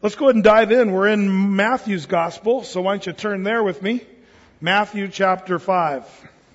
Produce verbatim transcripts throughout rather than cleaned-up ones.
Let's go ahead and dive in. We're in Matthew's Gospel, so why don't you turn there with me? Matthew chapter five.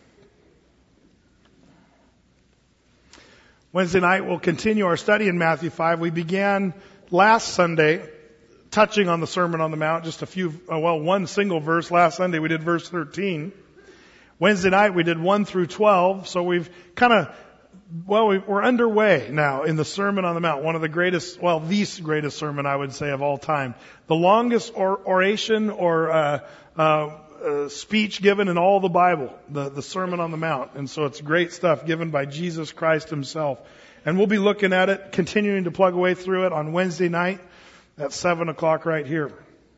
Wednesday night we'll continue our study in Matthew five. We began last Sunday touching on the Sermon on the Mount, just a few, uh, well, one single verse. Last Sunday we did verse thirteen. Wednesday night we did one through twelve, so we've kind of Well, we're underway now in the Sermon on the Mount, one of the greatest, well, the greatest sermon, I would say, of all time. The longest or, oration or uh, uh, uh, speech given in all the Bible, the, the Sermon on the Mount. And so it's great stuff given by Jesus Christ himself. And we'll be looking at it, continuing to plug away through it on Wednesday night at seven o'clock right here.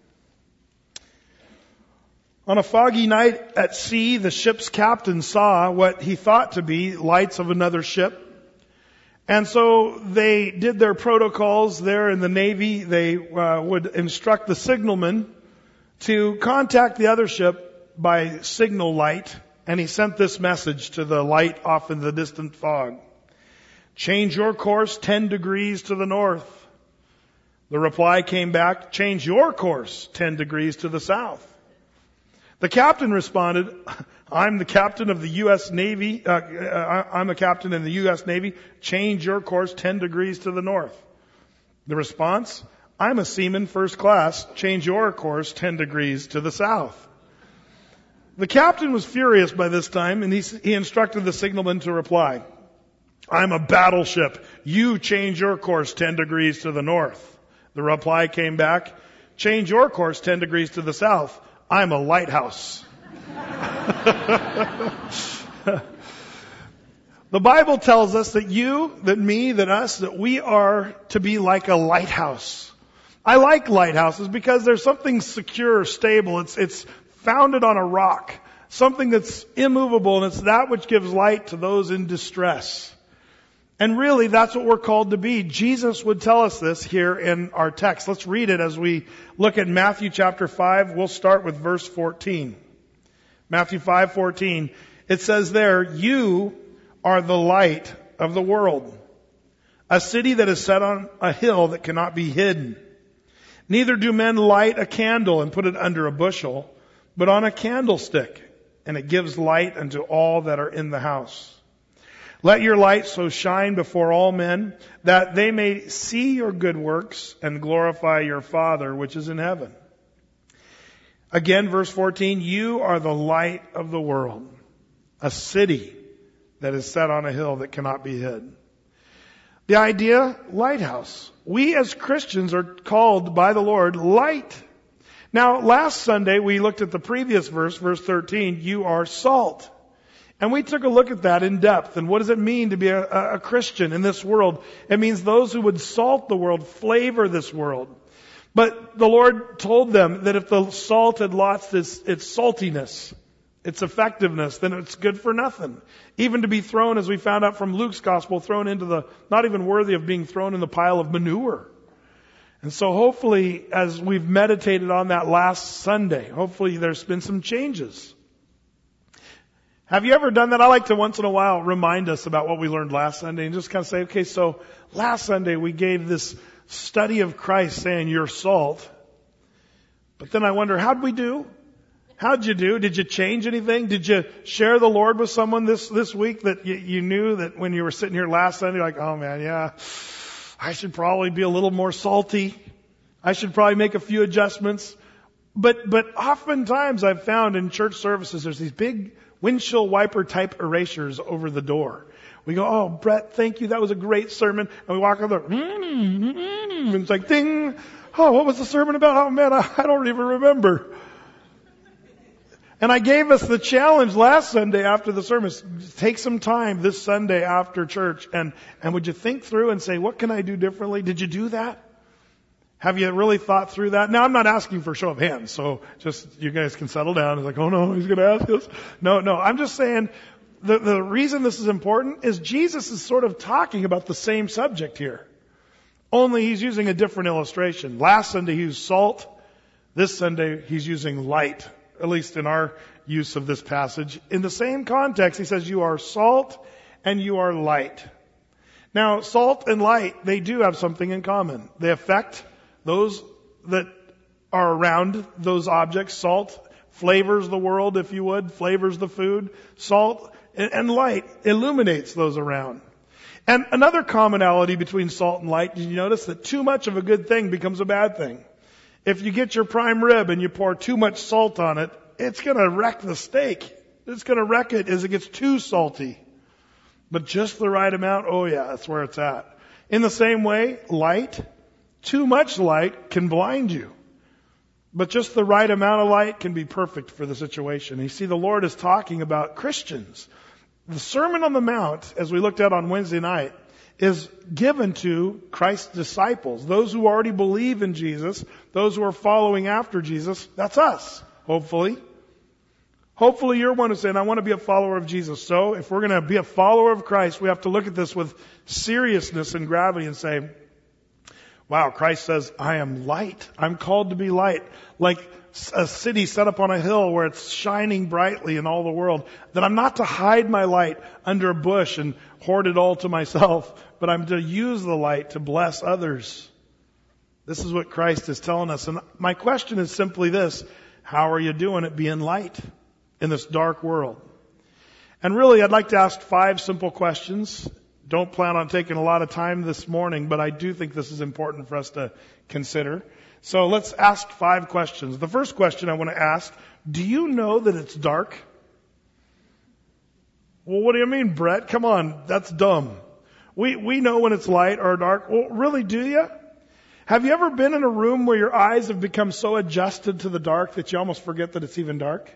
On a foggy night at sea, the ship's captain saw what he thought to be lights of another ship. And so they did their protocols there in the Navy. They uh, would instruct the signalman to contact the other ship by signal light. And he sent this message to the light off in the distant fog. Change your course ten degrees to the north. The reply came back, change your course ten degrees to the south. The captain responded, I'm the captain of the U S Navy, uh, I'm a captain in the U S Navy, change your course ten degrees to the north. The response, I'm a seaman first class, change your course ten degrees to the south. The captain was furious by this time, and he, he instructed the signalman to reply, I'm a battleship, you change your course ten degrees to the north. The reply came back, change your course ten degrees to the south. I'm a lighthouse. The Bible tells us that you, that me, that us, that we are to be like a lighthouse. I like lighthouses because there's something secure, stable. It's, it's founded on a rock. Something that's immovable, and it's that which gives light to those in distress. And really, that's what we're called to be. Jesus would tell us this here in our text. Let's read it as we look at Matthew chapter five. We'll start with verse fourteen. Matthew five fourteen. It says there, you are the light of the world. A city that is set on a hill that cannot be hidden. Neither do men light a candle and put it under a bushel, but on a candlestick, and it gives light unto all that are in the house. Let your light so shine before all men that they may see your good works and glorify your Father which is in heaven. Again, verse fourteen, you are the light of the world, a city that is set on a hill that cannot be hid. The idea, lighthouse. We as Christians are called by the Lord light. Now, last Sunday we looked at the previous verse, verse thirteen, you are salt. And we took a look at that in depth. And what does it mean to be a, a Christian in this world? It means those who would salt the world, flavor this world. But the Lord told them that if the salt had lost its, its saltiness, its effectiveness, then it's good for nothing. Even to be thrown, as we found out from Luke's gospel, thrown into the, not even worthy of being thrown in the pile of manure. And so hopefully, as we've meditated on that last Sunday, hopefully there's been some changes. Have you ever done that? I like to once in a while remind us about what we learned last Sunday and just kind of say, okay, so last Sunday we gave this study of Christ saying you're salt. But then I wonder, how'd we do? How'd you do? Did you change anything? Did you share the Lord with someone this, this week that you, you knew that when you were sitting here last Sunday, like, oh man, yeah, I should probably be a little more salty. I should probably make a few adjustments. But, but oftentimes I've found in church services, there's these big windshield wiper type erasers over the door. We go, oh, Brett, thank you. That was a great sermon. And we walk over there, mm-hmm, mm-hmm, and it's like, ding. Oh, what was the sermon about? Oh man, I, I don't even remember. And I gave us the challenge last Sunday after the sermon. Take some time this Sunday after church and, and would you think through and say, what can I do differently? Did you do that? Have you really thought through that? Now, I'm not asking for a show of hands, so just you guys can settle down. It's like, oh no, he's going to ask us. No, no, I'm just saying the, the reason this is important is Jesus is sort of talking about the same subject here. Only he's using a different illustration. Last Sunday he used salt. This Sunday he's using light, at least in our use of this passage. In the same context, he says you are salt and you are light. Now, salt and light, they do have something in common. They affect those that are around those objects. Salt flavors the world, if you would, flavors the food. Salt and light illuminates those around. And another commonality between salt and light, did you notice that too much of a good thing becomes a bad thing? If you get your prime rib and you pour too much salt on it, it's going to wreck the steak. It's going to wreck it as it gets too salty. But just the right amount, oh yeah, that's where it's at. In the same way, light, too much light can blind you. But just the right amount of light can be perfect for the situation. You see, the Lord is talking about Christians. The Sermon on the Mount, as we looked at on Wednesday night, is given to Christ's disciples, those who already believe in Jesus, those who are following after Jesus. That's us, hopefully. Hopefully you're one who's saying, I want to be a follower of Jesus. So if we're going to be a follower of Christ, we have to look at this with seriousness and gravity and say, wow, Christ says, I am light. I'm called to be light. Like a city set up on a hill where it's shining brightly in all the world. That I'm not to hide my light under a bush and hoard it all to myself, but I'm to use the light to bless others. This is what Christ is telling us. And my question is simply this: how are you doing at being light in this dark world? And really, I'd like to ask five simple questions. Don't plan on taking a lot of time this morning, but I do think this is important for us to consider. So let's ask five questions. The first question I want to ask, do you know that it's dark? Well, what do you mean, Brett? Come on, that's dumb. We we know when it's light or dark. Well, really, do you? Have you ever been in a room where your eyes have become so adjusted to the dark that you almost forget that it's even dark?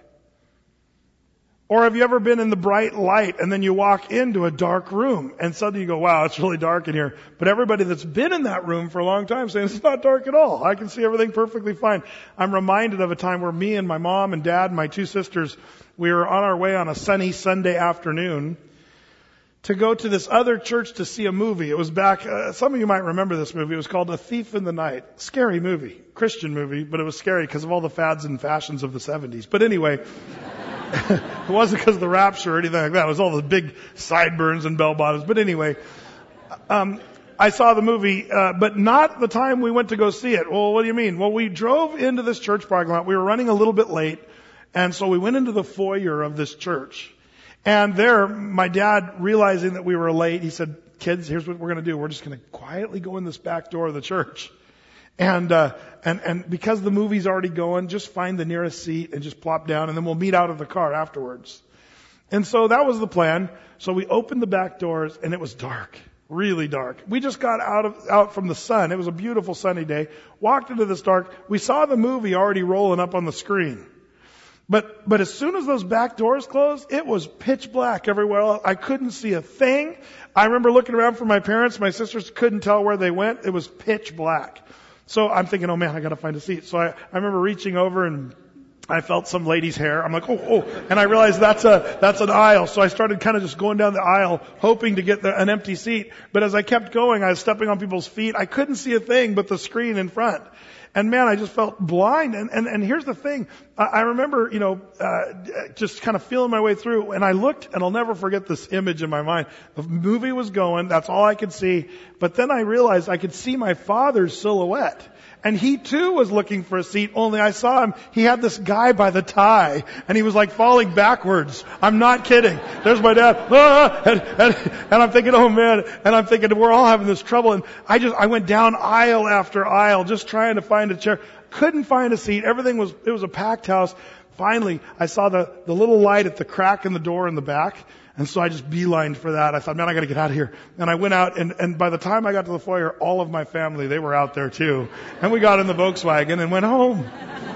Or have you ever been in the bright light and then you walk into a dark room and suddenly you go, wow, it's really dark in here. But everybody that's been in that room for a long time saying, it's not dark at all. I can see everything perfectly fine. I'm reminded of a time where me and my mom and dad and my two sisters, we were on our way on a sunny Sunday afternoon to go to this other church to see a movie. It was back, uh, some of you might remember this movie. It was called A Thief in the Night. Scary movie. Christian movie, but it was scary because of all the fads and fashions of the seventies. But anyway, it wasn't because of the rapture or anything like that. It was all the big sideburns and bell bottoms. But anyway, um, I saw the movie, uh, but not the time we went to go see it. Well, what do you mean? Well, we drove into this church parking lot. We were running a little bit late. And so we went into the foyer of this church. And there, my dad, realizing that we were late, he said, kids, here's what we're going to do. We're just going to quietly go in this back door of the church. And, uh, and, and because the movie's already going, just find the nearest seat and just plop down and then we'll meet out of the car afterwards. And so that was the plan. So we opened the back doors and it was dark, really dark. We just got out of, out from the sun. It was a beautiful sunny day. Walked into this dark. We saw the movie already rolling up on the screen. But, but as soon as those back doors closed, it was pitch black everywhere else. I couldn't see a thing. I remember looking around for my parents. My sisters couldn't tell where they went. It was pitch black. So I'm thinking, oh man, I gotta find a seat. So I, I remember reaching over and I felt some lady's hair. I'm like, oh, oh, and I realized that's a, that's an aisle. So I started kind of just going down the aisle, hoping to get the, an empty seat. But as I kept going, I was stepping on people's feet. I couldn't see a thing but the screen in front. And man, I just felt blind. And, and, and here's the thing. I, I remember, you know, uh, just kind of feeling my way through. And I looked, and I'll never forget this image in my mind. The movie was going. That's all I could see. But then I realized I could see my father's silhouette. And he too was looking for a seat, only I saw him. He had this guy by the tie, and he was like falling backwards. I'm not kidding. There's my dad. Ah! And, and, and I'm thinking, oh man. And I'm thinking, we're all having this trouble. And I just, I went down aisle after aisle, just trying to find a chair. Couldn't find a seat. Everything was, it was a packed house. Finally, I saw the, the little light at the crack in the door in the back. And so I just beelined for that. I thought, man, I gotta get out of here. And I went out, and, and by the time I got to the foyer, all of my family, they were out there too. And we got in the Volkswagen and went home.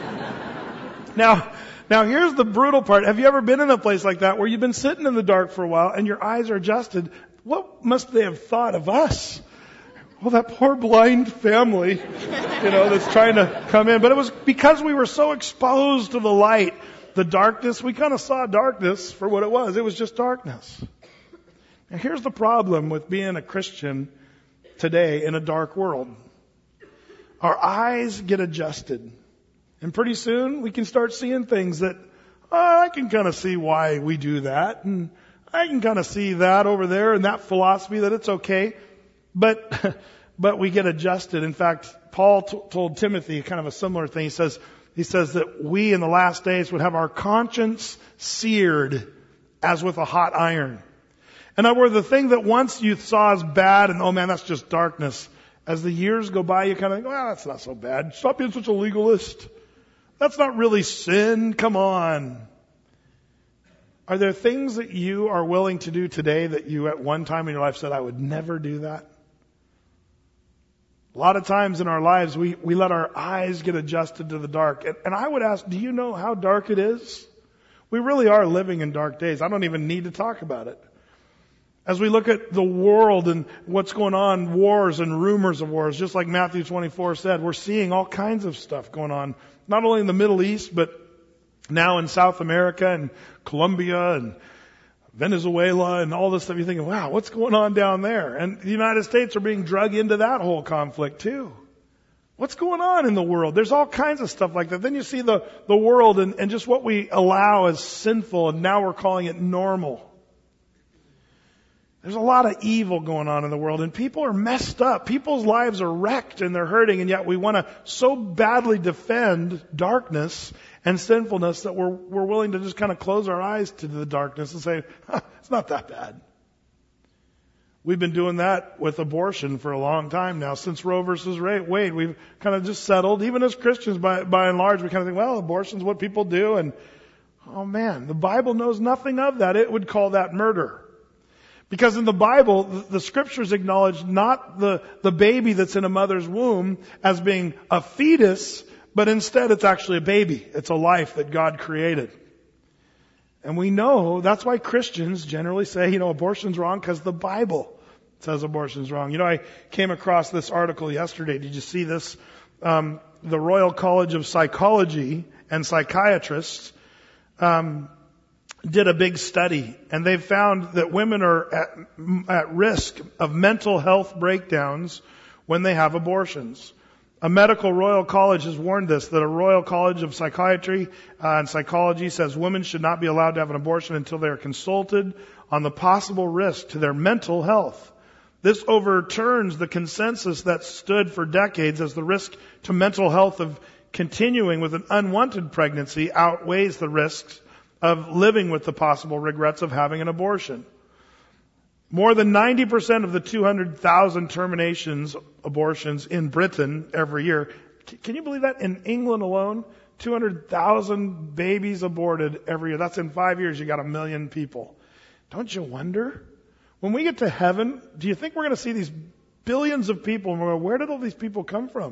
Now, now here's the brutal part. Have you ever been in a place like that where you've been sitting in the dark for a while and your eyes are adjusted? What must they have thought of us? Well, that poor blind family, you know, that's trying to come in. But it was because we were so exposed to the light. The darkness, we kind of saw darkness for what it was. It was just darkness. Now here's the problem with being a Christian today in a dark world. Our eyes get adjusted. And pretty soon we can start seeing things that, oh, I can kind of see why we do that. And I can kind of see that over there and that philosophy that it's okay. But, but we get adjusted. In fact, Paul t- told Timothy kind of a similar thing. He says, he says that we in the last days would have our conscience seared as with a hot iron. In other words, the thing that once you saw as bad and, oh man, that's just darkness, as the years go by, you kind of think, well, that's not so bad. Stop being such a legalist. That's not really sin. Come on. Are there things that you are willing to do today that you at one time in your life said, I would never do that? A lot of times in our lives, we, we let our eyes get adjusted to the dark. And, and I would ask, do you know how dark it is? We really are living in dark days. I don't even need to talk about it. As we look at the world and what's going on, wars and rumors of wars, just like Matthew twenty-four said, we're seeing all kinds of stuff going on, not only in the Middle East, but now in South America and Colombia and Venezuela and all this stuff. You're thinking, wow, what's going on down there? And the United States are being drug into that whole conflict too. What's going on in the world? There's all kinds of stuff like that. Then you see the, the world and, and just what we allow as sinful, and now we're calling it normal. There's a lot of evil going on in the world, and people are messed up. People's lives are wrecked and they're hurting, and yet we want to so badly defend darkness and sinfulness that we're, we're willing to just kind of close our eyes to the darkness and say, huh, it's not that bad. We've been doing that with abortion for a long time now. Since Roe versus Wade, we've kind of just settled. Even as Christians, by, by and large, we kind of think, well, abortion's what people do. And, oh man, the Bible knows nothing of that. It would call that murder. Because in the Bible, the, the scriptures acknowledge not the, the baby that's in a mother's womb as being a fetus, but instead it's actually a baby. It's a life that God created. And we know that's why Christians generally say, you know, abortion's wrong because the Bible says abortion's wrong. You know, I came across this article yesterday. Did you see this? Um, the Royal College of Psychology and Psychiatrists um, did a big study, and they found that women are at, at risk of mental health breakdowns when they have abortions. A medical Royal College has warned this, that a Royal College of Psychiatry uh, and Psychology says women should not be allowed to have an abortion until they are consulted on the possible risk to their mental health. This overturns the consensus that stood for decades as the risk to mental health of continuing with an unwanted pregnancy outweighs the risks of living with the possible regrets of having an abortion. More than ninety percent of the two hundred thousand terminations, abortions in Britain every year. Can you believe that? In England alone, two hundred thousand babies aborted every year. That's in five years, you got a million people. Don't you wonder? When we get to heaven, do you think we're going to see these billions of people and we're going, where did all these people come from?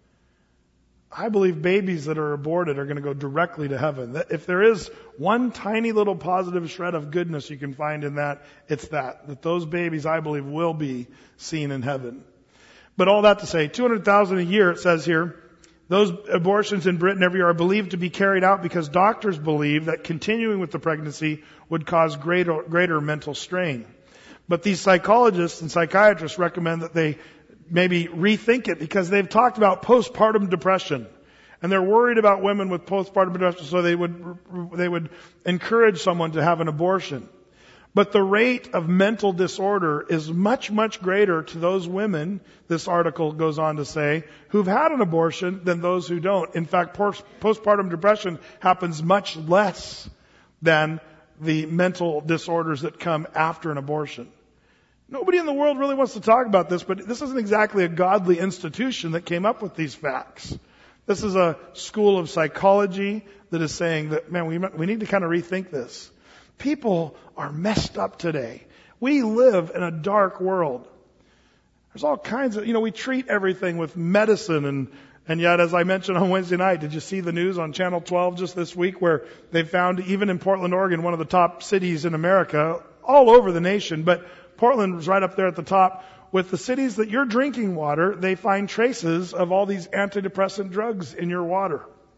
I believe babies that are aborted are going to go directly to heaven. If there is one tiny little positive shred of goodness you can find in that, it's that. That those babies, I believe, will be seen in heaven. But all that to say, two hundred thousand a year, it says here, those abortions in Britain every year are believed to be carried out because doctors believe that continuing with the pregnancy would cause greater, greater mental strain. But these psychologists and psychiatrists recommend that they maybe rethink it because they've talked about postpartum depression. And they're worried about women with postpartum depression, so they would, they would encourage someone to have an abortion. But the rate of mental disorder is much, much greater to those women, this article goes on to say, who've had an abortion than those who don't. In fact, post- postpartum depression happens much less than the mental disorders that come after an abortion. Nobody in the world really wants to talk about this, but this isn't exactly a godly institution that came up with these facts. This is a school of psychology that is saying that, man, we, we need to kind of rethink this. People are messed up today. We live in a dark world. There's all kinds of, you know, we treat everything with medicine and, and yet, as I mentioned on Wednesday night, did you see the news on Channel twelve just this week where they found, even in Portland, Oregon, one of the top cities in America, all over the nation, but Portland was right up there at the top. With the cities that you're drinking water, they find traces of all these antidepressant drugs in your water.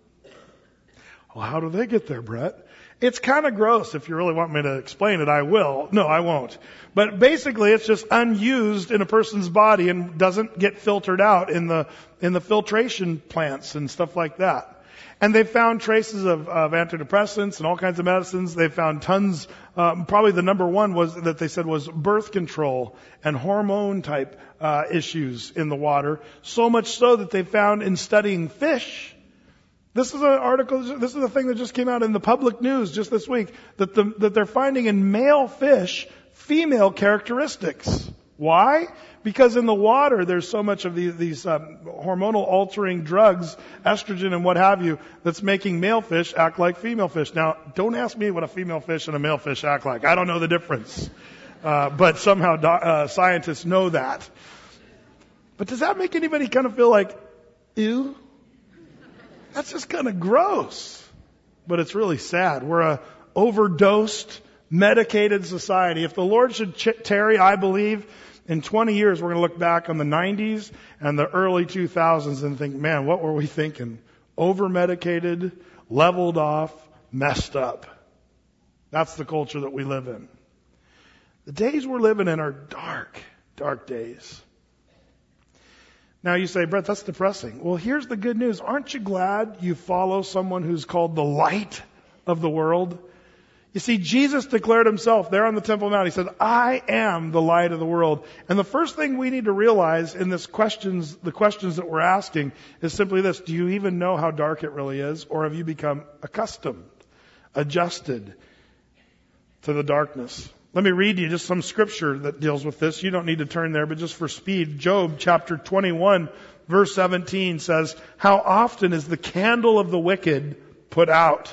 Well, how do they get there, Brett? It's kind of gross. If you really want me to explain it, I will. No, I won't. But basically, it's just unused in a person's body and doesn't get filtered out in the in the filtration plants and stuff like that. And they found traces of, of antidepressants and all kinds of medicines. They found tons. Um, probably the number one was that they said was birth control and hormone type uh, issues in the water. So much so that they found in studying fish. This is an article. This is a thing that just came out in the public news just this week that the, that they're finding in male fish female characteristics. Why? Because in the water, there's so much of these, these um, hormonal altering drugs, estrogen and what have you, that's making male fish act like female fish. Now, don't ask me what a female fish and a male fish act like. I don't know the difference. Uh, but somehow do, uh, scientists know that. But does that make anybody kind of feel like, ew? That's just kind of gross. But it's really sad. We're a overdosed, medicated society. If the Lord should ch- tarry, I believe, in twenty years, we're going to look back on the nineties and the early two thousands and think, man, what were we thinking? Over-medicated, leveled off, messed up. That's the culture that we live in. The days we're living in are dark, dark days. Now you say, Brett, that's depressing. Well, here's the good news. Aren't you glad you follow someone who's called the light of the world? You see, Jesus declared himself there on the Temple Mount. He said, I am the light of the world. And the first thing we need to realize in this questions, the questions that we're asking is simply this. Do you even know how dark it really is? Or have you become accustomed, adjusted to the darkness? Let me read you just some scripture that deals with this. You don't need to turn there, but just for speed. Job chapter twenty-one, verse seventeen says, how often is the candle of the wicked put out?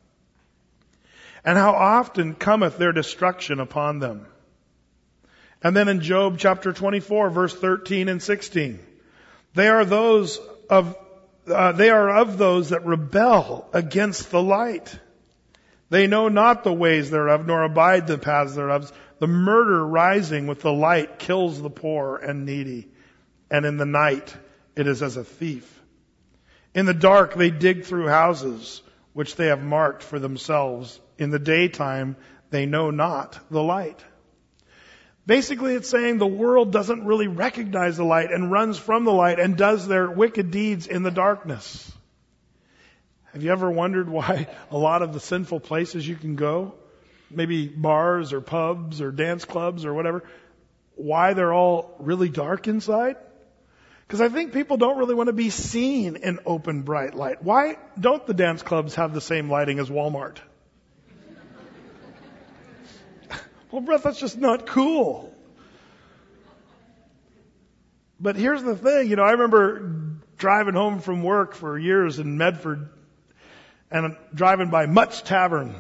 And how often cometh their destruction upon them? And then in Job chapter twenty-four, verse thirteen and sixteen, they are those of, uh, they are of those that rebel against the light. They know not the ways thereof, nor abide the paths thereof. The murder rising with the light kills the poor and needy. And in the night it is as a thief. In the dark they dig through houses, which they have marked for themselves. In the daytime, they know not the light. Basically, it's saying the world doesn't really recognize the light and runs from the light and does their wicked deeds in the darkness. Have you ever wondered why a lot of the sinful places you can go, maybe bars or pubs or dance clubs or whatever, why they're all really dark inside? Because I think people don't really want to be seen in open, bright light. Why don't the dance clubs have the same lighting as Walmart? Well, Brett, that's just not cool. But here's the thing, you know, I remember driving home from work for years in Medford and driving by Mutt's Tavern.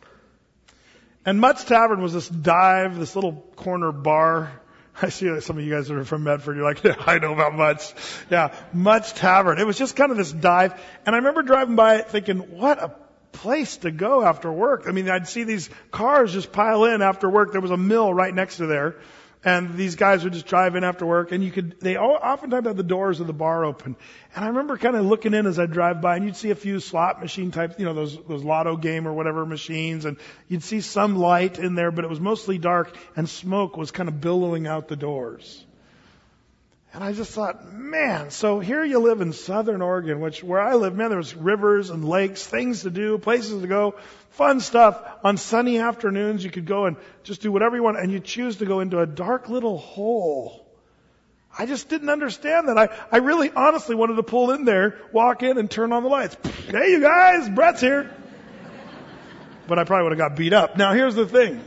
And Mutt's Tavern was this dive, this little corner bar. I see that some of you guys are from Medford. You're like, yeah, I know about Mutt's. Yeah, Mutt's Tavern. It was just kind of this dive. And I remember driving by it thinking, what a place to go after work. I mean, I'd see these cars just pile in after work. There was a mill right next to there. And these guys would just drive in after work, and you could, they all, oftentimes had the doors of the bar open. And I remember kind of looking in as I drive by, and you'd see a few slot machine types, you know, those, those lotto game or whatever machines, and you'd see some light in there, but it was mostly dark, and smoke was kind of billowing out the doors. And I just thought, man, so here you live in Southern Oregon, which where I live, man, there was rivers and lakes, things to do, places to go, fun stuff. On sunny afternoons, you could go and just do whatever you want, and you choose to go into a dark little hole. I just didn't understand that. I, I really honestly wanted to pull in there, walk in, and turn on the lights. Hey, you guys, Brett's here. But I probably would have got beat up. Now, here's the thing.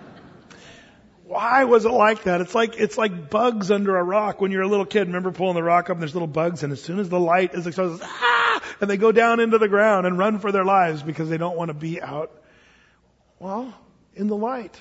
Why was it like that? It's like, it's like bugs under a rock when you're a little kid. Remember pulling the rock up and there's little bugs, and as soon as the light is exposed, ah, and they go down into the ground and run for their lives because they don't want to be out, well, in the light.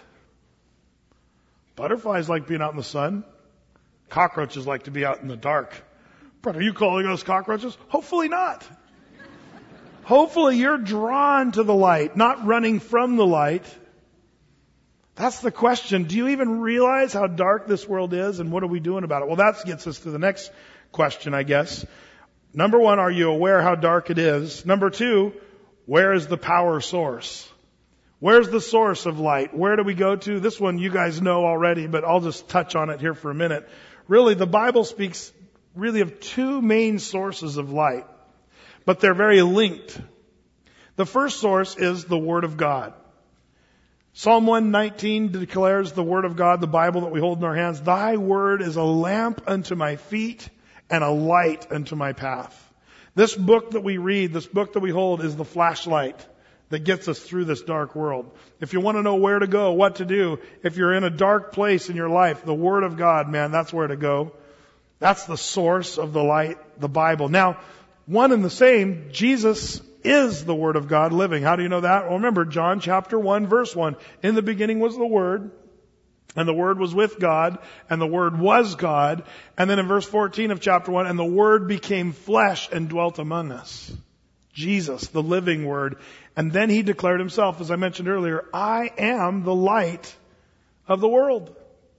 Butterflies like being out in the sun. Cockroaches like to be out in the dark. But are you calling us cockroaches? Hopefully not. Hopefully you're drawn to the light, not running from the light. That's the question. Do you even realize how dark this world is, and what are we doing about it? Well, that gets us to the next question, I guess. Number one, are you aware how dark it is? Number two, where is the power source? Where's the source of light? Where do we go to? This one you guys know already, but I'll just touch on it here for a minute. Really, the Bible speaks really of two main sources of light. but they're very linked. The first source is the Word of God. Psalm one nineteen declares the Word of God, the Bible that we hold in our hands. Thy Word is a lamp unto my feet and a light unto my path. This book that we read, this book that we hold, is the flashlight that gets us through this dark world. If you want to know where to go, what to do, if you're in a dark place in your life, the Word of God, man, that's where to go. That's the source of the light, the Bible. Now, one and the same, Jesus is the Word of God living. How do you know that? Well, remember, John chapter one, verse one. In the beginning was the Word, and the Word was with God, and the Word was God. And then in verse fourteen of chapter one, and the Word became flesh and dwelt among us. Jesus, the living Word. And then He declared Himself, as I mentioned earlier, I am the light of the world.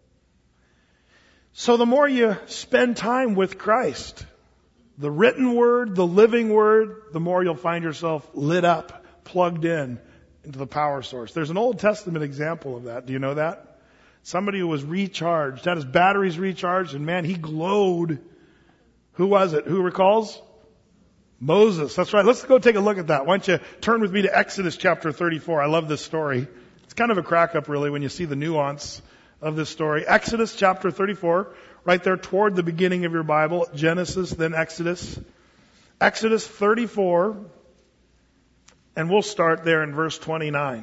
So the more you spend time with Christ, the written Word, the living Word, the more you'll find yourself lit up, plugged in into the power source. There's an Old Testament example of that. Do you know that? Somebody who was recharged, had his batteries recharged, and man, he glowed. Who was it? Who recalls? Moses. That's right. Let's go take a look at that. Why don't you turn with me to Exodus chapter thirty-four. I love this story. It's kind of a crack up, really, when you see the nuance of this story. Exodus chapter thirty-four. Right there toward the beginning of your Bible, Genesis, then Exodus. Exodus thirty-four, and we'll start there in verse twenty-nine.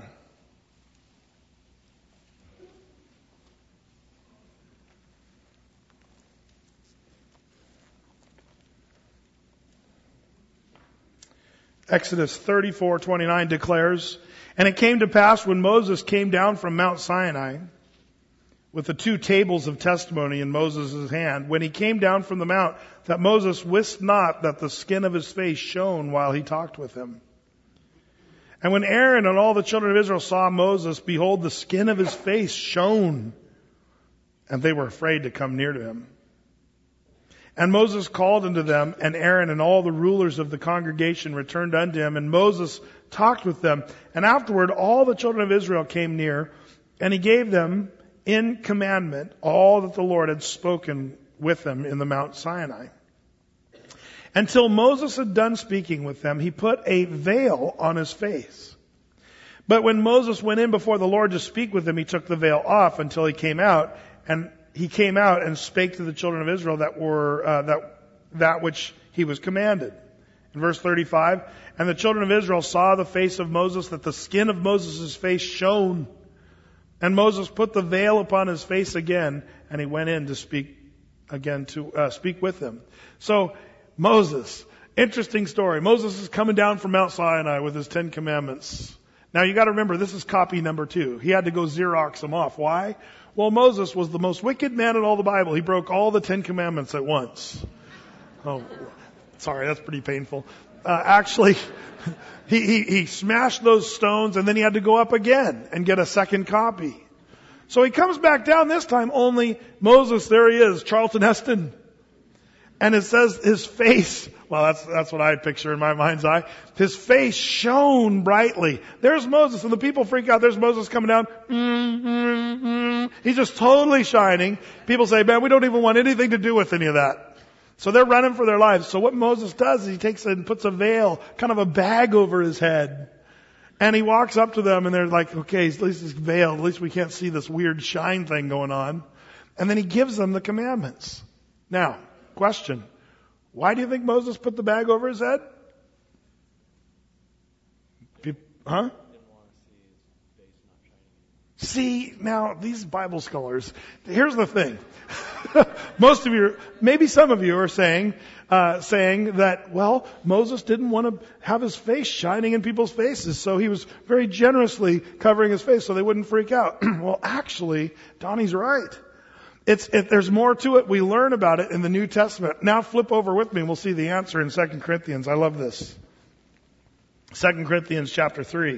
Exodus thirty-four twenty-nine declares, and it came to pass when Moses came down from Mount Sinai, with the two tables of testimony in Moses' hand, when he came down from the mount, that Moses wist not that the skin of his face shone while he talked with him. And when Aaron and all the children of Israel saw Moses, behold, the skin of his face shone, and they were afraid to come near to him. And Moses called unto them, and Aaron and all the rulers of the congregation returned unto him, and Moses talked with them. And afterward all the children of Israel came near, and he gave them in commandment all that the Lord had spoken with them in the Mount Sinai. Until Moses had done speaking with them, he put a veil on his face. But when Moses went in before the Lord to speak with him, he took the veil off until he came out, and he came out and spake to the children of Israel that were uh, that that which he was commanded. In verse thirty-five, and the children of Israel saw the face of Moses, that the skin of Moses' face shone. And Moses put the veil upon his face again, and he went in to speak again to uh, speak with them. So Moses, interesting story. Moses is coming down from Mount Sinai with his Ten Commandments. Now you got to remember, this is copy number two. He had to go Xerox them off. Why? Well, Moses was the most wicked man in all the Bible. He broke all the Ten Commandments at once. Oh, sorry, that's pretty painful. Uh, actually, he, he, he smashed those stones, and then he had to go up again and get a second copy. So he comes back down this time, only Moses, there he is, Charlton Heston. And it says his face, well, that's, that's what I picture in my mind's eye. His face shone brightly. There's Moses, and the people freak out. There's Moses coming down. Mm, mm, mm. He's just totally shining. People say, man, we don't even want anything to do with any of that. So they're running for their lives. So what Moses does is he takes it and puts a veil, kind of a bag over his head. And he walks up to them, and they're like, okay, at least it's veiled. At least we can't see this weird shine thing going on. And then he gives them the commandments. Now, question. Why do you think Moses put the bag over his head? Huh? See, now, these Bible scholars, here's the thing. Most of you, maybe some of you are saying, uh, saying that, well, Moses didn't want to have his face shining in people's faces, so he was very generously covering his face so they wouldn't freak out. Well, actually, Donnie's right. It's, it, there's more to it. We learn about it in the New Testament. Now flip over with me and we'll see the answer in Second Corinthians. I love this. Second Corinthians chapter three.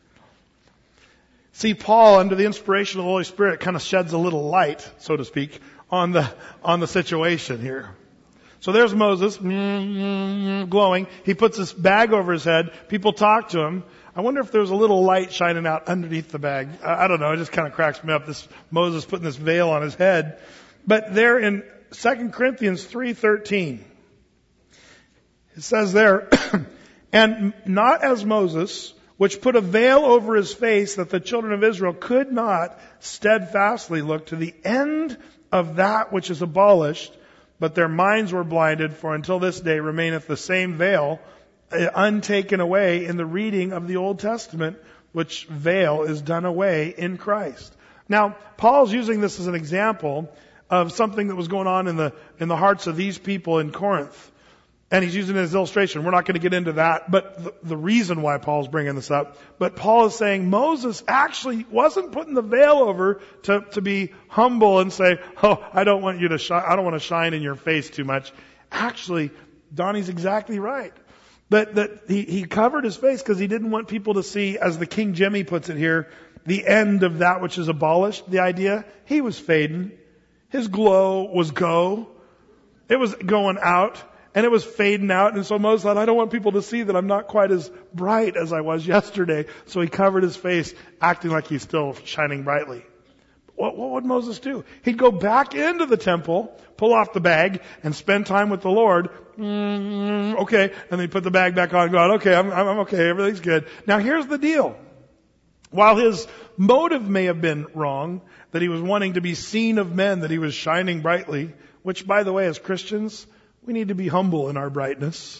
See, Paul, under the inspiration of the Holy Spirit, kind of sheds a little light, so to speak, on the, on the situation here. So there's Moses, glowing. He puts this bag over his head. People talk to him. I wonder if there's a little light shining out underneath the bag. I, I don't know. It just kind of cracks me up. This Moses putting this veil on his head. But there in Second Corinthians three thirteen, It says there, and not as Moses, which put a veil over his face that the children of Israel could not steadfastly look to the end of that which is abolished, but their minds were blinded, for until this day remaineth the same veil untaken away in the reading of the Old Testament, which veil is done away in Christ. Now, Paul's using this as an example of something that was going on in the in the hearts of these people in Corinth. And he's using it as illustration. We're not going to get into that, but the, the reason why Paul's bringing this up. But Paul is saying Moses actually wasn't putting the veil over to, to be humble and say, oh, I don't want you to shine, I don't want to shine in your face too much. Actually, Donnie's exactly right. That, that he, he covered his face because he didn't want people to see, as the King Jimmy puts it here, the end of that which is abolished. The idea, he was fading. His glow was go. It was going out. And it was fading out. And so Moses thought, I don't want people to see that I'm not quite as bright as I was yesterday. So he covered his face, acting like he's still shining brightly. What, what would Moses do? He'd go back into the temple, pull off the bag, and spend time with the Lord. Mm, okay. And then he'd put the bag back on and go, okay, I'm, I'm okay. Everything's good. Now here's the deal. While his motive may have been wrong, that he was wanting to be seen of men, that he was shining brightly, which, by the way, as Christians, we need to be humble in our brightness.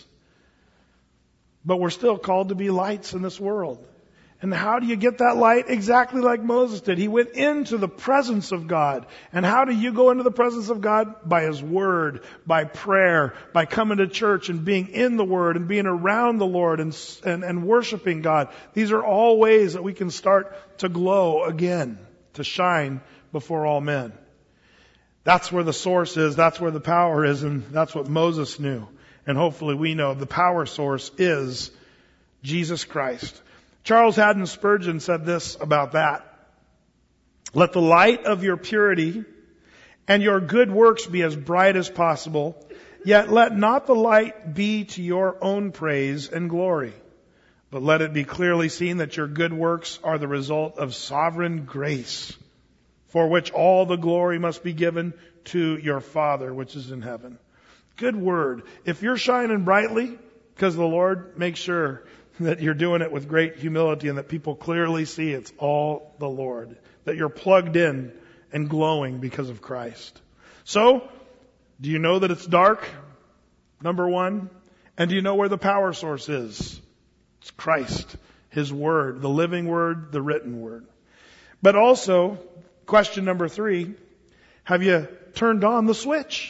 But we're still called to be lights in this world. And how do you get that light? Exactly like Moses did. He went into the presence of God. And how do you go into the presence of God? By His Word, by prayer, by coming to church and being in the Word and being around the Lord and, and, and worshiping God. These are all ways that we can start to glow again, to shine before all men. That's where the source is. That's where the power is. And that's what Moses knew. And hopefully we know the power source is Jesus Christ. Charles Haddon Spurgeon said this about that. Let the light of your purity and your good works be as bright as possible. Yet let not the light be to your own praise and glory. But let it be clearly seen that your good works are the result of sovereign grace, for which all the glory must be given to your Father which is in heaven. Good word. If you're shining brightly, because the Lord makes sure that you're doing it with great humility and that people clearly see it's all the Lord, that you're plugged in and glowing because of Christ. So, do you know that it's dark? Number one. And do you know where the power source is? It's Christ, His Word, the living Word, the written Word. But also, question number three, have you turned on the switch?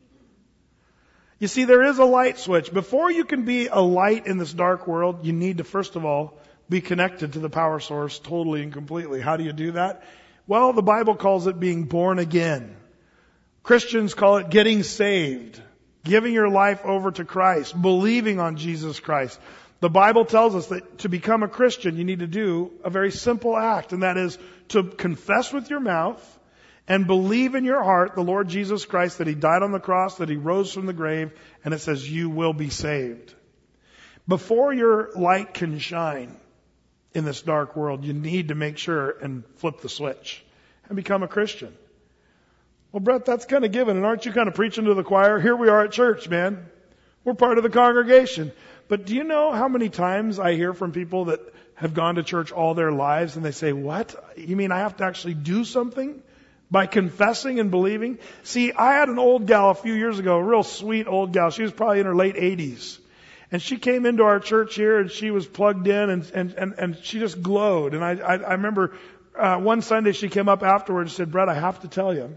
You see, there is a light switch. Before you can be a light in this dark world, you need to, first of all, be connected to the power source totally and completely. How do you do that? Well, the Bible calls it being born again. Christians call it getting saved, giving your life over to Christ, believing on Jesus Christ. The Bible tells us that to become a Christian, you need to do a very simple act, and that is to confess with your mouth and believe in your heart the Lord Jesus Christ, that He died on the cross, that He rose from the grave, and it says you will be saved. Before your light can shine in this dark world, you need to make sure and flip the switch and become a Christian. Well, Brett, that's kind of given, and aren't you kind of preaching to the choir? Here we are at church, man. We're part of the congregation. But do you know how many times I hear from people that have gone to church all their lives and they say, what? You mean I have to actually do something? By confessing and believing? See, I had an old gal a few years ago, a real sweet old gal. She was probably in her late eighties. And she came into our church here and she was plugged in and, and, and, and she just glowed. And I, I, I remember uh, one Sunday she came up afterwards and said, Brett, I have to tell you,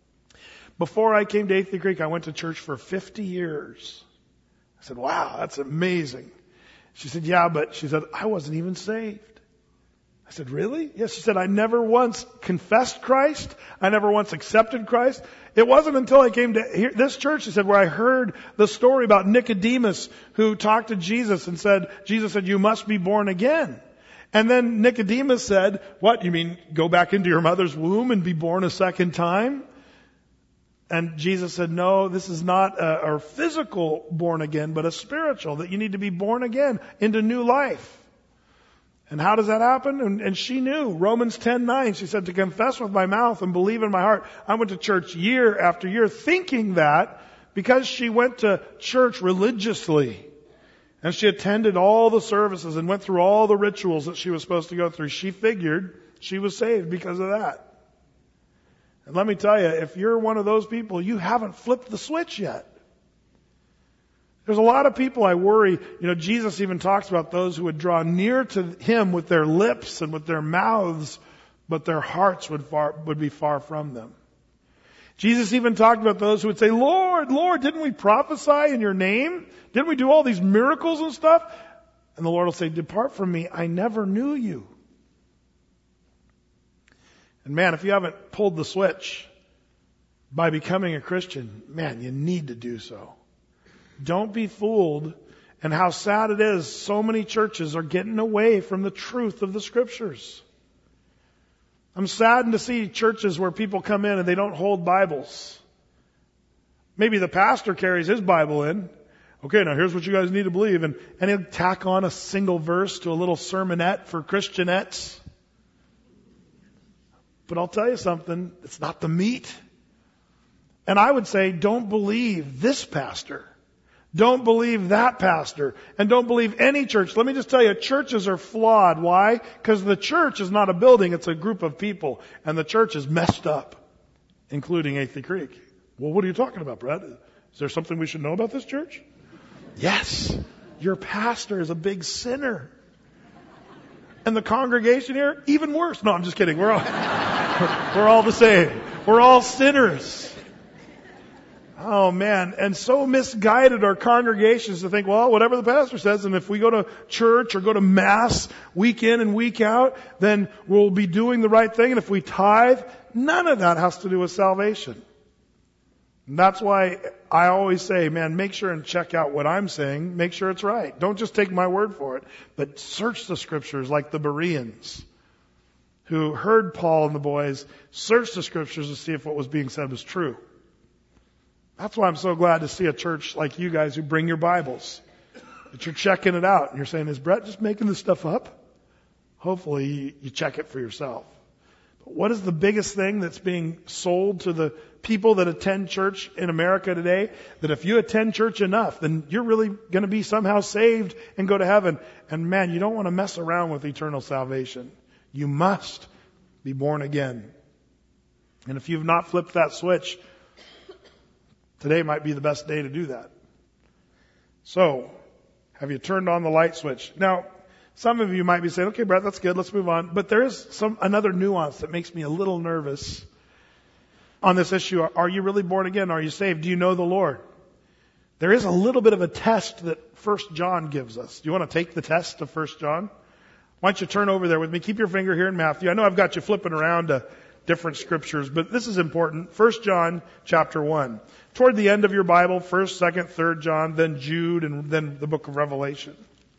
before I came to Athey Creek, I went to church for fifty years. I said, wow, that's amazing. She said, yeah, but she said, I wasn't even saved. I said, really? Yes. She said, I never once confessed Christ. I never once accepted Christ. It wasn't until I came to here, this church, she said, where I heard the story about Nicodemus who talked to Jesus and said, Jesus said, you must be born again. And then Nicodemus said, what, you mean go back into your mother's womb and be born a second time? And Jesus said, no, this is not a, a physical born again, but a spiritual, that you need to be born again into new life. And how does that happen? And, and she knew. Romans ten nine, she said, to confess with my mouth and believe in my heart. I went to church year after year thinking that because she went to church religiously, And she attended all the services and went through all the rituals that she was supposed to go through. She figured she was saved because of that. And let me tell you, if you're one of those people, you haven't flipped the switch yet. There's a lot of people I worry, you know, Jesus even talks about those who would draw near to Him with their lips and with their mouths, but their hearts would far, would be far from them. Jesus even talked about those who would say, Lord, Lord, didn't we prophesy in your name? Didn't we do all these miracles and stuff? And the Lord will say, depart from me, I never knew you. And man, if you haven't pulled the switch by becoming a Christian, man, you need to do so. Don't be fooled. And how sad it is, so many churches are getting away from the truth of the Scriptures. I'm saddened to see churches where people come in and they don't hold Bibles. Maybe the pastor carries his Bible in. Okay, now here's what you guys need to believe. And, and he'll tack on a single verse to a little sermonette for Christianettes. But I'll tell you something, it's not the meat. And I would say, don't believe this pastor. Don't believe that pastor. And don't believe any church. Let me just tell you, churches are flawed. Why? Because the church is not a building, it's a group of people. And the church is messed up, including Athey Creek. Well, what are you talking about, Brad? Is there something we should know about this church? Yes. Your pastor is a big sinner. And the congregation here, even worse. No, I'm just kidding. We're all, we're all the same. We're all sinners. Oh man, and so misguided are congregations to think, well, whatever the pastor says, and if we go to church or go to mass week in and week out, then we'll be doing the right thing. And if we tithe, none of that has to do with salvation. And that's why I always say, man, make sure and check out what I'm saying. Make sure it's right. Don't just take my word for it, but search the Scriptures like the Bereans who heard Paul and the boys search the Scriptures to see if what was being said was true. That's why I'm so glad to see a church like you guys who bring your Bibles. That you're checking it out. And you're saying, is Brett just making this stuff up? Hopefully you, you check it for yourself. But what is the biggest thing that's being sold to the people that attend church in America today? That if you attend church enough, then you're really going to be somehow saved and go to heaven. And man, you don't want to mess around with eternal salvation. You must be born again. And if you've not flipped that switch, today might be the best day to do that. So, have you turned on the light switch? Now, some of you might be saying, okay, Brett, that's good, let's move on. But there is some another nuance that makes me a little nervous on this issue. Are you really born again? Are you saved? Do you know the Lord? There is a little bit of a test that First John gives us. Do you want to take the test of First John? Why don't you turn over there with me? Keep your finger here in Matthew. I know I've got you flipping around to different scriptures, but this is important. First John chapter one. Toward the end of your Bible, first, second, third John, then Jude, and then the book of Revelation.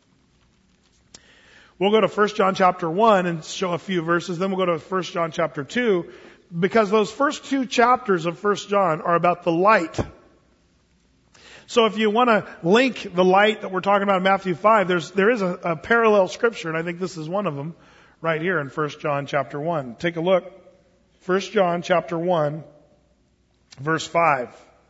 We'll go to First John chapter one and show a few verses. Then we'll go to First John chapter two, because those first two chapters of First John are about the light. So if you want to link the light that we're talking about in Matthew five, there's, there is a, a parallel scripture, and I think this is one of them right here in First John chapter one. Take a look. First John chapter one, verse five.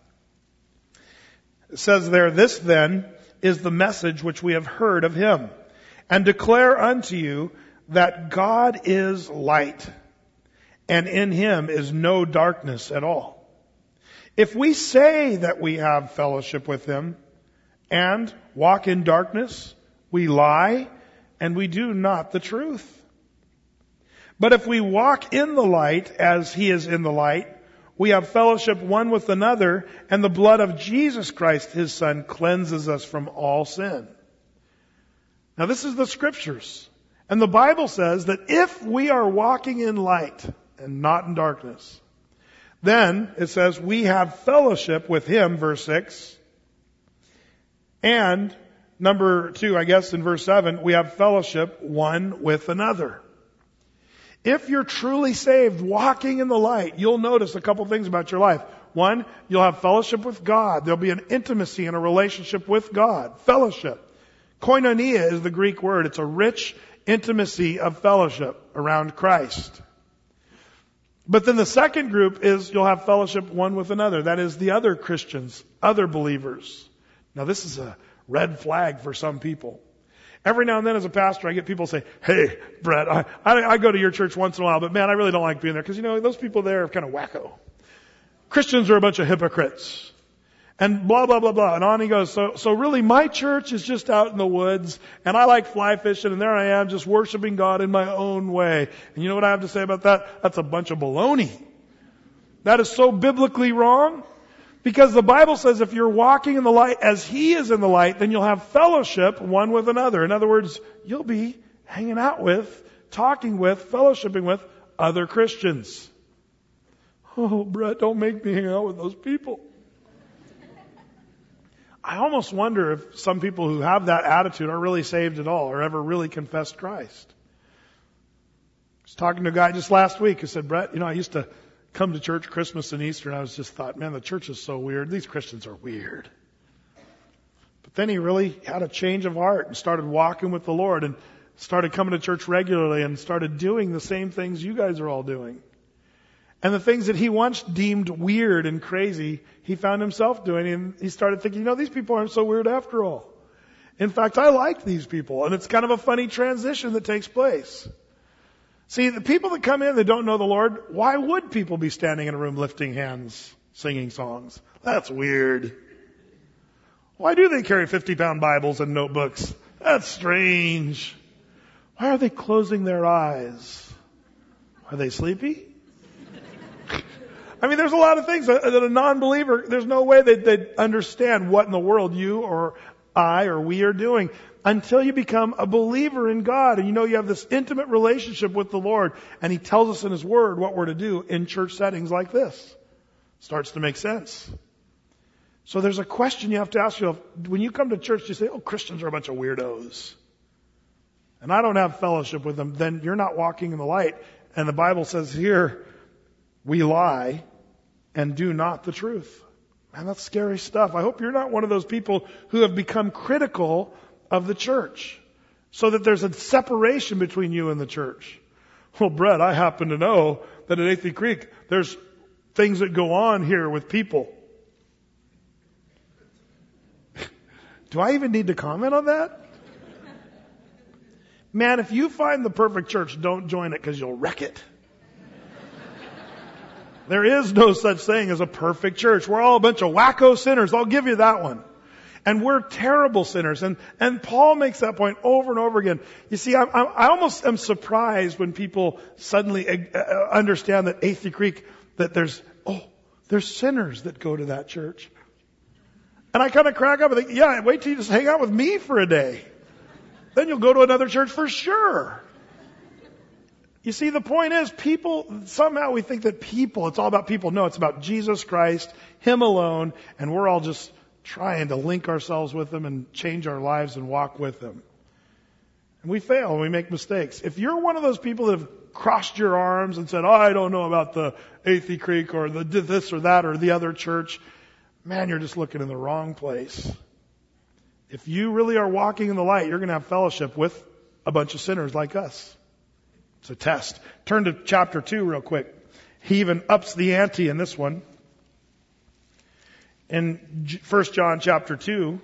It says there, this then is the message which we have heard of Him, and declare unto you that God is light, and in Him is no darkness at all. If we say that we have fellowship with Him and walk in darkness, we lie and we do not the truth. But if we walk in the light as He is in the light, we have fellowship one with another, and the blood of Jesus Christ, His Son, cleanses us from all sin. Now this is the Scriptures. And the Bible says that if we are walking in light and not in darkness, then it says we have fellowship with Him, verse six. And number two, I guess in verse seven, we have fellowship one with another. If you're truly saved, walking in the light, you'll notice a couple things about your life. One, you'll have fellowship with God. There'll be an intimacy and a relationship with God. Fellowship. Koinonia is the Greek word. It's a rich intimacy of fellowship around Christ. But then the second group is you'll have fellowship one with another. That is the other Christians, other believers. Now this is a red flag for some people. Every now and then as a pastor, I get people say, hey, Brett, I, I, I go to your church once in a while, but man, I really don't like being there because, you know, those people there are kind of wacko. Christians are a bunch of hypocrites. And blah, blah, blah, blah. And on he goes. So, so really my church is just out in the woods and I like fly fishing and there I am just worshiping God in my own way. And you know what I have to say about that? That's a bunch of baloney. That is so biblically wrong. Because the Bible says if you're walking in the light as He is in the light, then you'll have fellowship one with another. In other words, you'll be hanging out with, talking with, fellowshipping with other Christians. Oh, Brett, don't make me hang out with those people. I almost wonder if some people who have that attitude are really saved at all or ever really confessed Christ. I was talking to a guy just last week who said, Brett, you know, I used to come to church Christmas and Easter, and I was just thought, man, the church is so weird. These Christians are weird. But then he really had a change of heart and started walking with the Lord and started coming to church regularly and started doing the same things you guys are all doing. And the things that he once deemed weird and crazy, he found himself doing, and he started thinking, you know, these people aren't so weird after all. In fact, I like these people, and it's kind of a funny transition that takes place. See, the people that come in that don't know the Lord, why would people be standing in a room lifting hands, singing songs? That's weird. Why do they carry fifty-pound Bibles and notebooks? That's strange. Why are they closing their eyes? Are they sleepy? I mean, there's a lot of things that a non-believer, there's no way that they'd understand what in the world you or I or we are doing. Until you become a believer in God and you know you have this intimate relationship with the Lord and He tells us in His Word what we're to do in church settings like this. Starts to make sense. So there's a question you have to ask yourself. When you come to church, you say, oh, Christians are a bunch of weirdos. And I don't have fellowship with them. Then you're not walking in the light. And the Bible says here, we lie and do not the truth. Man, that's scary stuff. I hope you're not one of those people who have become critical of the church, so that there's a separation between you and the church. Well, Brett, I happen to know that at Athey Creek, there's things that go on here with people. Do I even need to comment on that? Man, if you find the perfect church, don't join it because you'll wreck it. There is no such thing as a perfect church. We're all a bunch of wacko sinners. I'll give you that one. And we're terrible sinners. And, and Paul makes that point over and over again. You see, I, I, I almost am surprised when people suddenly uh, understand that Athey Creek, that there's, oh, there's sinners that go to that church. And I kind of crack up and think, yeah, wait till you just hang out with me for a day. Then you'll go to another church for sure. You see, the point is, people, somehow we think that people, it's all about people. No, it's about Jesus Christ, Him alone, and we're all just trying to link ourselves with Him and change our lives and walk with Him. And we fail and we make mistakes. If you're one of those people that have crossed your arms and said, oh, I don't know about the Athey Creek or the this or that or the other church, man, you're just looking in the wrong place. If you really are walking in the light, you're going to have fellowship with a bunch of sinners like us. It's a test. Turn to chapter two real quick. He even ups the ante in this one. In First John chapter two.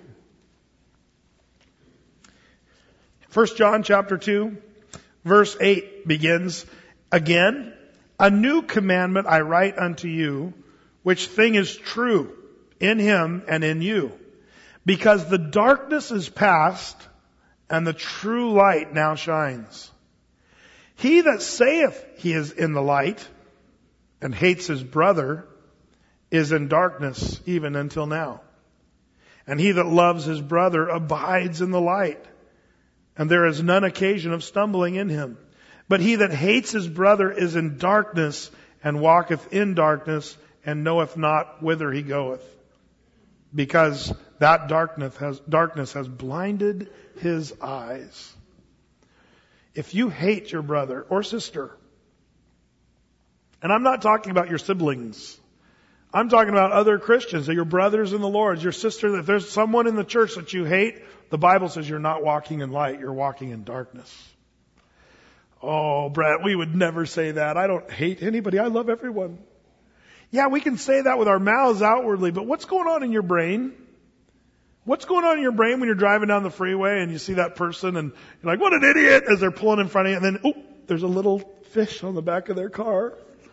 First John chapter two, verse eight begins, again, a new commandment I write unto you, which thing is true in Him and in you. Because the darkness is past, and the true light now shines. He that saith he is in the light, and hates his brother, is in darkness even until now. And he that loves his brother abides in the light, and there is none occasion of stumbling in him. But he that hates his brother is in darkness, and walketh in darkness, and knoweth not whither he goeth. Because that darkness has, darkness has blinded his eyes. If you hate your brother or sister, and I'm not talking about your siblings, I'm talking about other Christians, your brothers in the Lord, your sister, if there's someone in the church that you hate, the Bible says you're not walking in light, you're walking in darkness. Oh, Brett, we would never say that. I don't hate anybody. I love everyone. Yeah, we can say that with our mouths outwardly, but what's going on in your brain? What's going on in your brain when you're driving down the freeway and you see that person and you're like, what an idiot, as they're pulling in front of you, and then, oh, there's a little fish on the back of their car.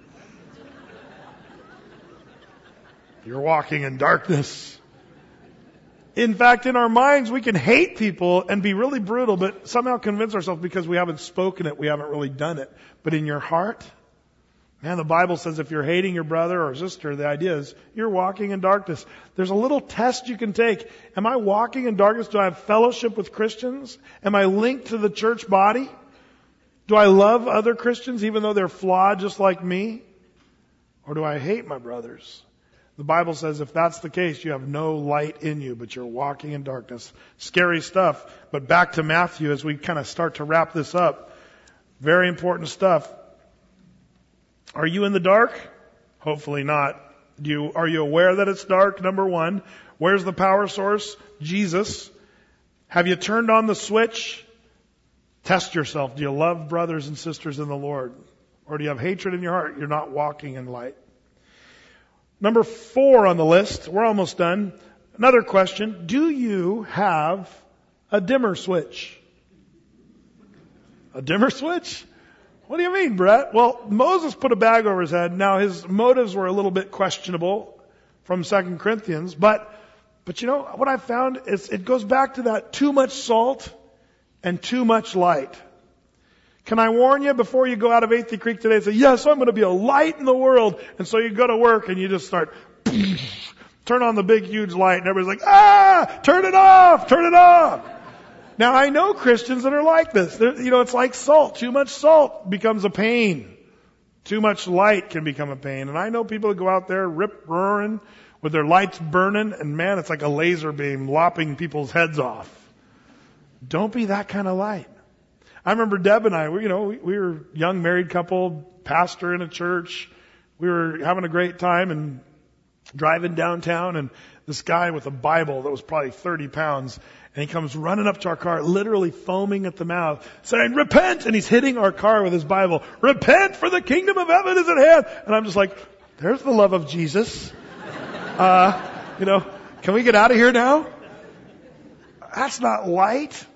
You're walking in darkness. In fact, in our minds, we can hate people and be really brutal, but somehow convince ourselves because we haven't spoken it, we haven't really done it. But in your heart, man, the Bible says if you're hating your brother or sister, the idea is you're walking in darkness. There's a little test you can take. Am I walking in darkness? Do I have fellowship with Christians? Am I linked to the church body? Do I love other Christians even though they're flawed just like me? Or do I hate my brothers? The Bible says if that's the case, you have no light in you, but you're walking in darkness. Scary stuff. But back to Matthew as we kind of start to wrap this up. Very important stuff. Are you in the dark? Hopefully not. Do you, are you aware that it's dark? Number one. Where's the power source? Jesus. Have you turned on the switch? Test yourself. Do you love brothers and sisters in the Lord? Or do you have hatred in your heart? You're not walking in light. Number four on the list. We're almost done. Another question. Do you have a dimmer switch? A dimmer switch? What do you mean, Brett? Well, Moses put a bag over his head. Now, his motives were a little bit questionable from Second Corinthians. But, but you know, what I found is it goes back to that too much salt and too much light. Can I warn you before you go out of Athey Creek today and say, yes, I'm going to be a light in the world. And so you go to work and you just start, turn on the big, huge light and everybody's like, ah, turn it off, turn it off. Now I know Christians that are like this. They're, you know, it's like salt. Too much salt becomes a pain. Too much light can become a pain. And I know people that go out there rip roaring with their lights burning and man, it's like a laser beam lopping people's heads off. Don't be that kind of light. I remember Deb and I, we, you know, we, we were a young married couple, pastor in a church. We were having a great time and driving downtown and this guy with a Bible that was probably thirty pounds and he comes running up to our car, literally foaming at the mouth, saying, repent! And he's hitting our car with his Bible. Repent, for the kingdom of heaven is at hand. And I'm just like, there's the love of Jesus. Uh, you know, can we get out of here now? That's not light.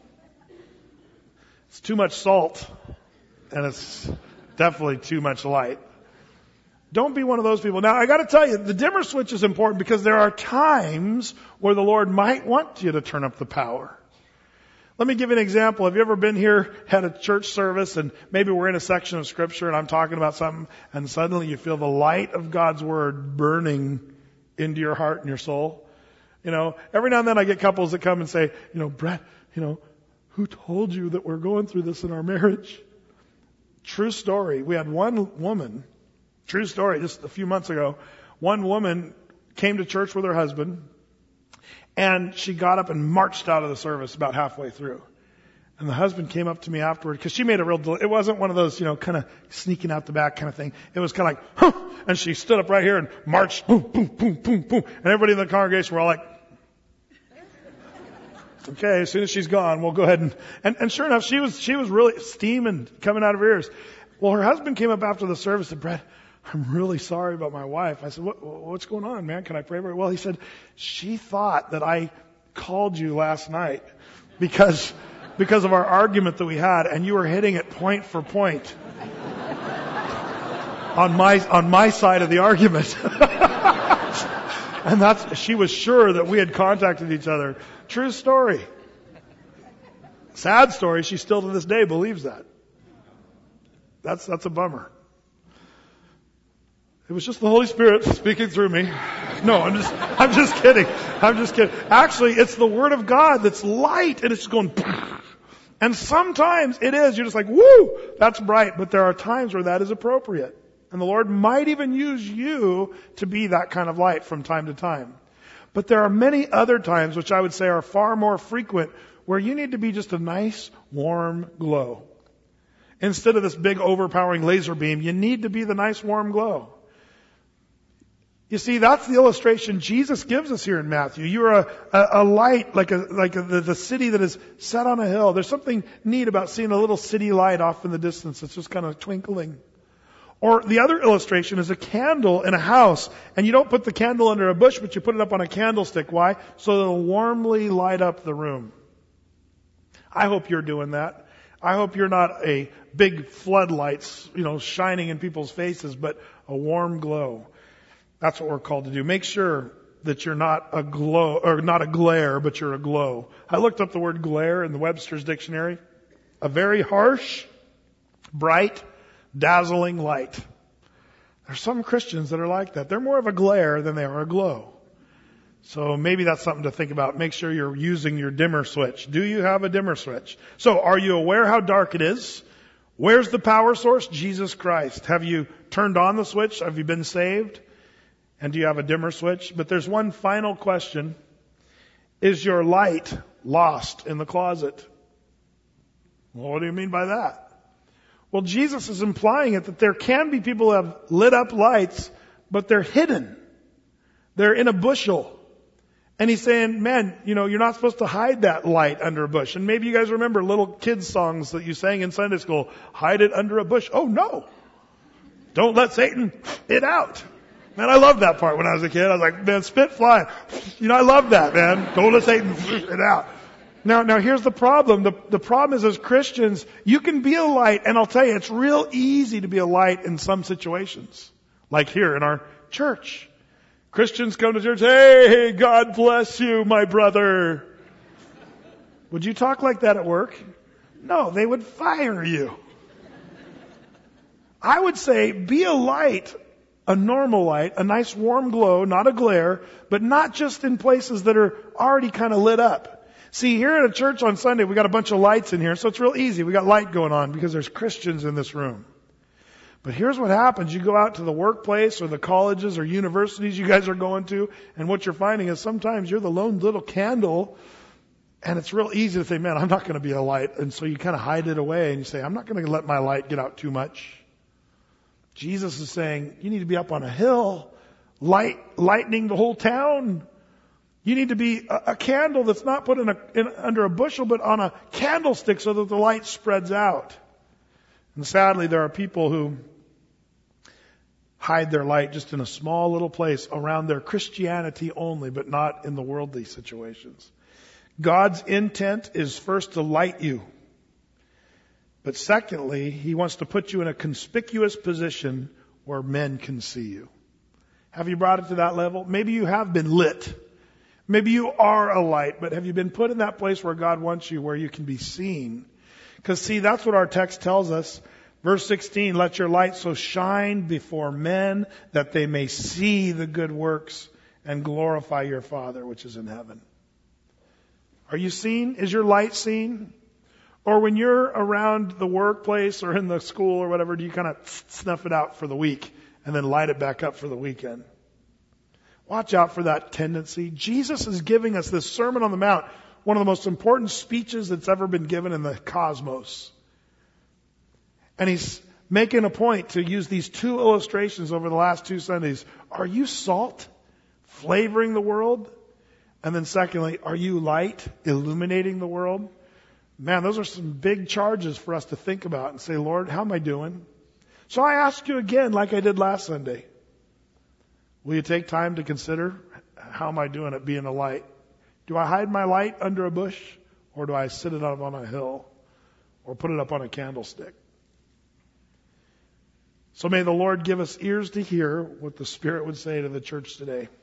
It's too much salt, and it's definitely too much light. Don't be one of those people. Now, I got to tell you, the dimmer switch is important because there are times where the Lord might want you to turn up the power. Let me give you an example. Have you ever been here, had a church service, and maybe we're in a section of Scripture, and I'm talking about something, and suddenly you feel the light of God's Word burning into your heart and your soul? You know, every now and then I get couples that come and say, you know, Brett, you know, who told you that we're going through this in our marriage? True story. We had one woman, true story, just a few months ago, one woman came to church with her husband, and she got up and marched out of the service about halfway through. And the husband came up to me afterward, because she made a real, it wasn't one of those, you know, kind of sneaking out the back kind of thing. It was kind of like, huh, and she stood up right here and marched, boom, boom, boom, boom, boom. And everybody in the congregation were all like, okay, as soon as she's gone, we'll go ahead and, and, and sure enough, she was, she was really steaming coming out of her ears. Well, her husband came up after the service and said, Brett, I'm really sorry about my wife. I said, what, what's going on, man? Can I pray for her? Well, he said, she thought that I called you last night because, because of our argument that we had and you were hitting it point for point on my, on my side of the argument. And that's, she was sure that we had contacted each other. True story. Sad story. She still to this day believes that. That's, that's a bummer. It was just the Holy Spirit speaking through me. No, I'm just, I'm just kidding. I'm just kidding. Actually, it's the Word of God that's light and it's just going, and sometimes it is. You're just like, woo, that's bright. But there are times where that is appropriate. And the Lord might even use you to be that kind of light from time to time. But there are many other times, which I would say are far more frequent, where you need to be just a nice, warm glow. Instead of this big, overpowering laser beam, you need to be the nice, warm glow. You see, that's the illustration Jesus gives us here in Matthew. You're a, a, a light, like a, like a, the, the city that is set on a hill. There's something neat about seeing a little city light off in the distance that's just kind of twinkling. Or the other illustration is a candle in a house, and you don't put the candle under a bush, but you put it up on a candlestick. Why? So that it'll warmly light up the room. I hope you're doing that. I hope you're not a big floodlights, you know, shining in people's faces, but a warm glow. That's what we're called to do. Make sure that you're not a glow, or not a glare, but you're a glow. I looked up the word glare in the Webster's dictionary. A very harsh, bright, dazzling light. There's some Christians that are like that. They're more of a glare than they are a glow. So maybe that's something to think about. Make sure you're using your dimmer switch. Do you have a dimmer switch? So are you aware how dark it is? Where's the power source? Jesus Christ. Have you turned on the switch? Have you been saved? And do you have a dimmer switch? But there's one final question. Is your light lost in the closet? Well, what do you mean by that? Well, Jesus is implying it that there can be people who have lit up lights, but they're hidden. They're in a bushel. And he's saying, man, you know, you're not supposed to hide that light under a bush. And maybe you guys remember little kids' songs that you sang in Sunday school. Hide it under a bush. Oh, no. Don't let Satan it out. Man, I loved that part when I was a kid. I was like, man, spit fly. You know, I love that, man. Don't let Satan it out. Now, now here's the problem. The, the problem is as Christians, you can be a light, and I'll tell you, it's real easy to be a light in some situations. Like here in our church. Christians come to church, hey, God bless you, my brother. Would you talk like that at work? No, they would fire you. I would say, be a light, a normal light, a nice warm glow, not a glare, but not just in places that are already kind of lit up. See, here at a church on Sunday, we got a bunch of lights in here, so it's real easy. We got light going on because there's Christians in this room. But here's what happens. You go out to the workplace or the colleges or universities you guys are going to, and what you're finding is sometimes you're the lone little candle, and it's real easy to say, man, I'm not going to be a light. And so you kind of hide it away, and you say, I'm not going to let my light get out too much. Jesus is saying, you need to be up on a hill, light, lightening the whole town. You need to be a, a candle that's not put in, a, in under a bushel, but on a candlestick so that the light spreads out. And sadly, there are people who hide their light just in a small little place around their Christianity only, but not in the worldly situations. God's intent is first to light you. But secondly, He wants to put you in a conspicuous position where men can see you. Have you brought it to that level? Maybe you have been lit. Maybe you are a light, but have you been put in that place where God wants you, where you can be seen? Because see, that's what our text tells us. Verse sixteen, let your light so shine before men that they may see the good works and glorify your Father which is in heaven. Are you seen? Is your light seen? Or when you're around the workplace or in the school or whatever, do you kind of snuff it out for the week and then light it back up for the weekend? Watch out for that tendency. Jesus is giving us this Sermon on the Mount, one of the most important speeches that's ever been given in the cosmos. And He's making a point to use these two illustrations over the last two Sundays. Are you salt, flavoring the world? And then secondly, are you light, illuminating the world? Man, those are some big charges for us to think about and say, Lord, how am I doing? So I ask you again, like I did last Sunday. Will you take time to consider, how am I doing at being a light? Do I hide my light under a bush, or do I sit it up on a hill, or put it up on a candlestick? So may the Lord give us ears to hear what the Spirit would say to the church today.